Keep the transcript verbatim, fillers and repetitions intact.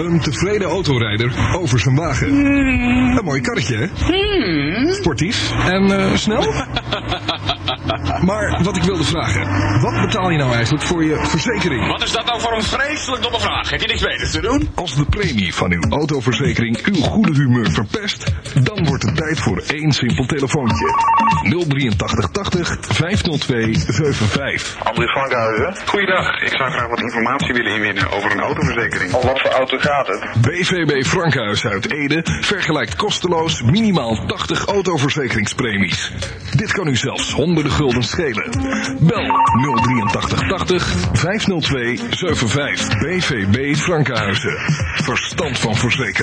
Een tevreden autorijder over zijn wagen. Mm. Een mooi karretje, hè? Mm. Sportief en uh, snel. Maar wat ik wilde vragen, wat betaal je nou eigenlijk voor je verzekering? Wat is dat nou voor een vreselijk domme vraag? Heb je niks beters te doen? Als de premie van uw autoverzekering uw goede humeur verpest, dan wordt het tijd voor één simpel telefoontje. nul drieëntachtig tachtig vijfhonderdtwee zevenenvijftig. André Frankhuizen. Goeiedag, ik zou graag wat informatie willen inwinnen over een autoverzekering. Om wat voor auto gaat het? B V B Frankhuis uit Ede vergelijkt kosteloos minimaal tachtig autoverzekeringspremies. Dit kan u zelfs honderden gulden schelen. Bel nul drieëntachtig tachtig vijfhonderdtwee zevenenvijftig. B V B Frankhuizen. Verstand van verzekeren.